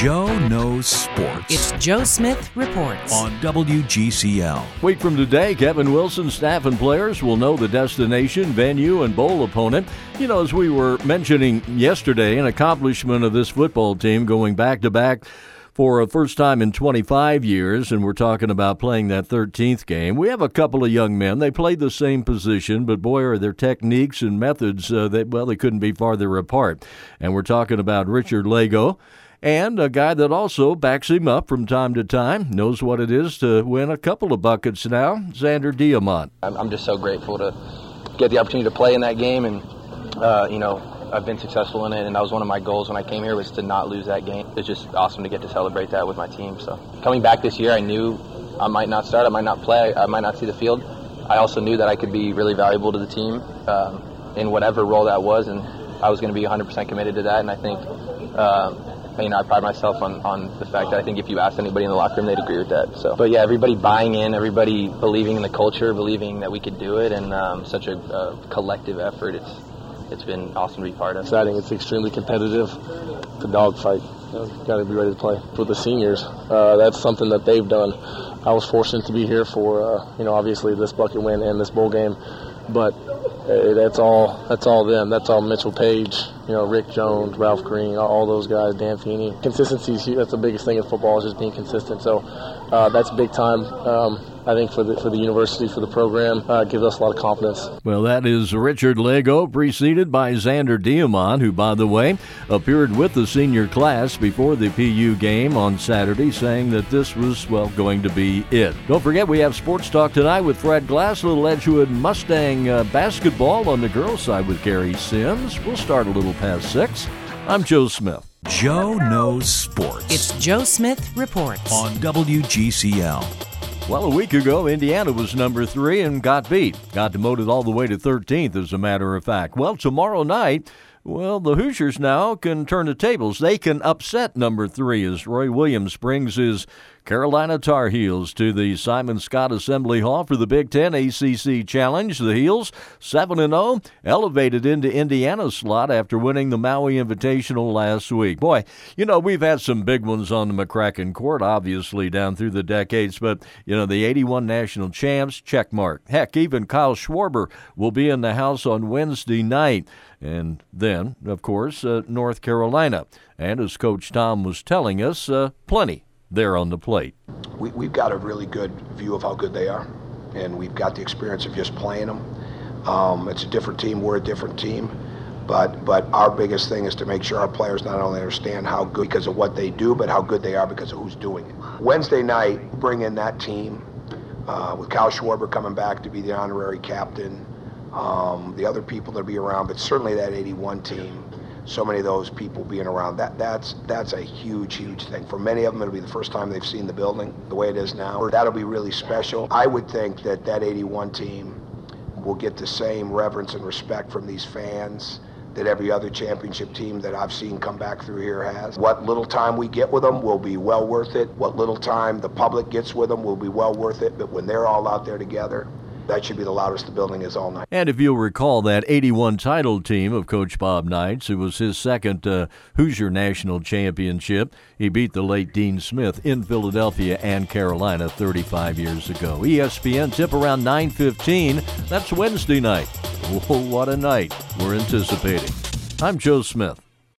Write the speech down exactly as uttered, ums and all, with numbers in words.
Joe Knows Sports. It's Joe Smith Reports on W G C L. Week from today, Kevin Wilson, staff and players will know the destination, venue, and bowl opponent. You know, as we were mentioning yesterday, an accomplishment of this football team going back-to-back for a first time in twenty-five years, and we're talking about playing that thirteenth game. We have a couple of young men. They played the same position, but boy, are their techniques and methods, uh, that, well, they couldn't be farther apart. And we're talking about Richard Lagow, and a guy that also backs him up from time to time, knows what it is to win a couple of buckets now, Xander Diamant. I'm just so grateful to get the opportunity to play in that game, and, uh, you know, I've been successful in it, and that was one of my goals when I came here, was to not lose that game. It's just awesome to get to celebrate that with my team. So coming back this year, I knew I might not start, I might not play, I might not see the field. I also knew that I could be really valuable to the team um, in whatever role that was, and I was going to be one hundred percent committed to that, and I think um, you know, I pride myself on, on the fact that I think if you asked anybody in the locker room, they'd agree with that. So, but yeah, everybody buying in, everybody believing in the culture, believing that we could do it, and um, such a, a collective effort. It's it's been awesome to be part of. Exciting. It's extremely competitive. It's a dogfight. You know, got to be ready to play. For the seniors, uh, that's something that they've done. I was fortunate to be here for, uh, you know, obviously this bucket win and this bowl game, but uh, that's all. That's all them. That's all Mitchell Page. You know, Rick Jones, Ralph Green, all those guys, Dan Feeney. Consistency, that's the biggest thing in football, is just being consistent. So uh, that's big time, um, I think, for the for the university, for the program. Uh, gives us a lot of confidence. Well, that is Richard Lagow, preceded by Xander Diamant, who, by the way, appeared with the senior class before the P U game on Saturday, saying that this was, well, going to be it. Don't forget, we have Sports Talk tonight with Fred Glass, little Edgewood Mustang uh, basketball on the girls' side with Gary Sims. We'll start a little past six. I'm Joe Smith. Joe Knows Sports. It's Joe Smith Reports on W G C L. Well, a week ago, Indiana was number three and got beat. Got demoted all the way to thirteenth, as a matter of fact. Well, tomorrow night, well, the Hoosiers now can turn the tables. They can upset number three as Roy Williams brings his Carolina Tar Heels to the Simon Scott Assembly Hall for the Big Ten A C C Challenge. The Heels, seven and oh, elevated into Indiana's slot after winning the Maui Invitational last week. Boy, you know, we've had some big ones on the McCracken court, obviously, down through the decades, but, you know, the eighty-one national champs, check mark. Heck, even Kyle Schwarber will be in the house on Wednesday night. And then, of course, uh, North Carolina. And as Coach Tom was telling us, uh, plenty there on the plate. We, we've got a really good view of how good they are, and we've got the experience of just playing them. Um, it's a different team, we're a different team, but but our biggest thing is to make sure our players not only understand how good because of what they do, but how good they are because of who's doing it. Wednesday night, bring in that team uh, with Kyle Schwarber coming back to be the honorary captain, um, the other people that'll be around, but certainly that eighty-one team. So many of those people being around, that that's that's a huge, huge thing. For many of them, it'll be the first time they've seen the building the way it is now. That'll be really special. I would think that that eighty-one team will get the same reverence and respect from these fans that every other championship team that I've seen come back through here has. What little time we get with them will be well worth it. What little time the public gets with them will be well worth it. But when they're all out there together, that should be the loudest the building is all night. And if you'll recall, that eighty-one title team of Coach Bob Knights, it was his second uh, Hoosier National Championship. He beat the late Dean Smith in Philadelphia and Carolina thirty-five years ago. E S P N tip around nine fifteen. That's Wednesday night. Oh, what a night we're anticipating. I'm Joe Smith.